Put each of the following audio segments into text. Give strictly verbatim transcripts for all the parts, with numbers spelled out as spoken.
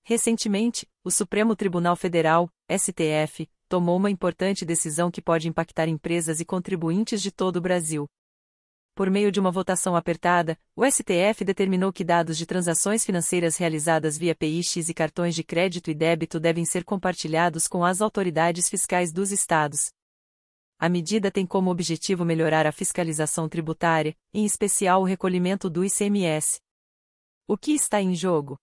Recentemente, o Supremo Tribunal Federal, S T F, tomou uma importante decisão que pode impactar empresas e contribuintes de todo o Brasil. Por meio de uma votação apertada, o S T F determinou que dados de transações financeiras realizadas via P I X e cartões de crédito e débito devem ser compartilhados com as autoridades fiscais dos estados. A medida tem como objetivo melhorar a fiscalização tributária, em especial o recolhimento do I C M S. O que está em jogo?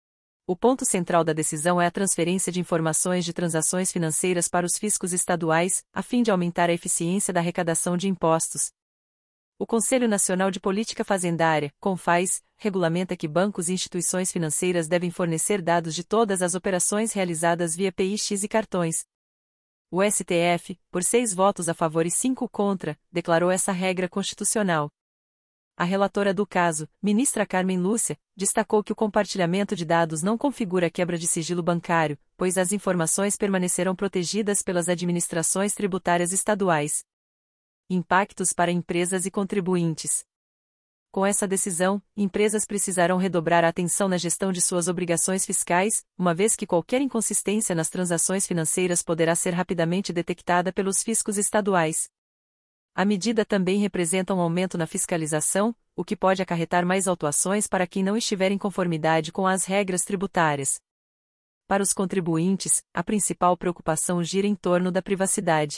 O ponto central da decisão é a transferência de informações de transações financeiras para os fiscos estaduais, a fim de aumentar a eficiência da arrecadação de impostos. O Conselho Nacional de Política Fazendária, CONFAS, regulamenta que bancos e instituições financeiras devem fornecer dados de todas as operações realizadas via P I X e cartões. O S T F, por seis votos a favor e cinco contra, declarou essa regra constitucional. A relatora do caso, ministra Carmen Lúcia, destacou que o compartilhamento de dados não configura quebra de sigilo bancário, pois as informações permanecerão protegidas pelas administrações tributárias estaduais. Impactos para empresas e contribuintes. Com essa decisão, empresas precisarão redobrar a atenção na gestão de suas obrigações fiscais, uma vez que qualquer inconsistência nas transações financeiras poderá ser rapidamente detectada pelos fiscos estaduais. A medida também representa um aumento na fiscalização, o que pode acarretar mais autuações para quem não estiver em conformidade com as regras tributárias. Para os contribuintes, a principal preocupação gira em torno da privacidade.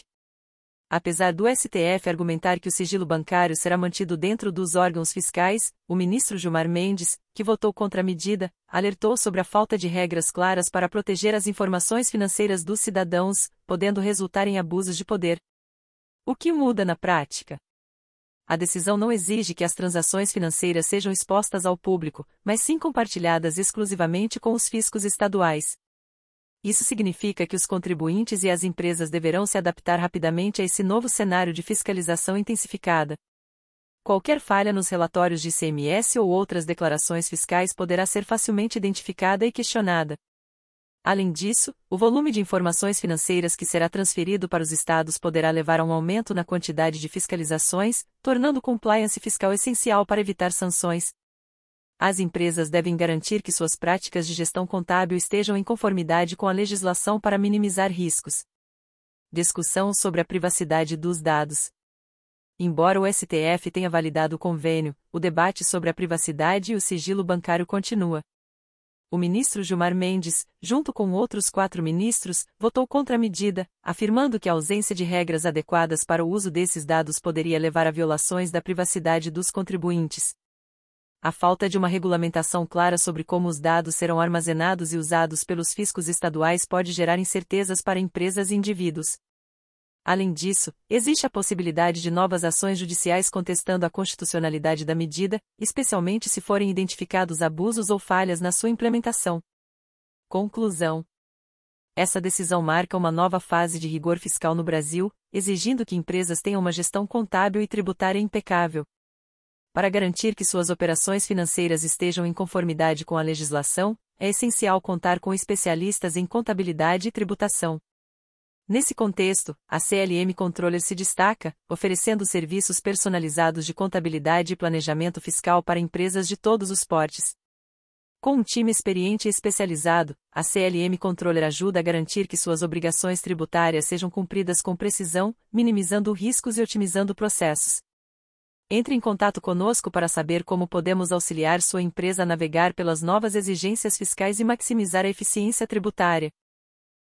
Apesar do S T F argumentar que o sigilo bancário será mantido dentro dos órgãos fiscais, o ministro Gilmar Mendes, que votou contra a medida, alertou sobre a falta de regras claras para proteger as informações financeiras dos cidadãos, podendo resultar em abusos de poder. O que muda na prática? A decisão não exige que as transações financeiras sejam expostas ao público, mas sim compartilhadas exclusivamente com os fiscos estaduais. Isso significa que os contribuintes e as empresas deverão se adaptar rapidamente a esse novo cenário de fiscalização intensificada. Qualquer falha nos relatórios de I C M S ou outras declarações fiscais poderá ser facilmente identificada e questionada. Além disso, o volume de informações financeiras que será transferido para os estados poderá levar a um aumento na quantidade de fiscalizações, tornando o compliance fiscal essencial para evitar sanções. As empresas devem garantir que suas práticas de gestão contábil estejam em conformidade com a legislação para minimizar riscos. Discussão sobre a privacidade dos dados. Embora o S T F tenha validado o convênio, o debate sobre a privacidade e o sigilo bancário continua. O ministro Gilmar Mendes, junto com outros quatro ministros, votou contra a medida, afirmando que a ausência de regras adequadas para o uso desses dados poderia levar a violações da privacidade dos contribuintes. A falta de uma regulamentação clara sobre como os dados serão armazenados e usados pelos fiscos estaduais pode gerar incertezas para empresas e indivíduos. Além disso, existe a possibilidade de novas ações judiciais contestando a constitucionalidade da medida, especialmente se forem identificados abusos ou falhas na sua implementação. Conclusão. Essa decisão marca uma nova fase de rigor fiscal no Brasil, exigindo que empresas tenham uma gestão contábil e tributária impecável. Para garantir que suas operações financeiras estejam em conformidade com a legislação, é essencial contar com especialistas em contabilidade e tributação. Nesse contexto, a C L M Controller se destaca, oferecendo serviços personalizados de contabilidade e planejamento fiscal para empresas de todos os portes. Com um time experiente e especializado, a C L M Controller ajuda a garantir que suas obrigações tributárias sejam cumpridas com precisão, minimizando riscos e otimizando processos. Entre em contato conosco para saber como podemos auxiliar sua empresa a navegar pelas novas exigências fiscais e maximizar a eficiência tributária.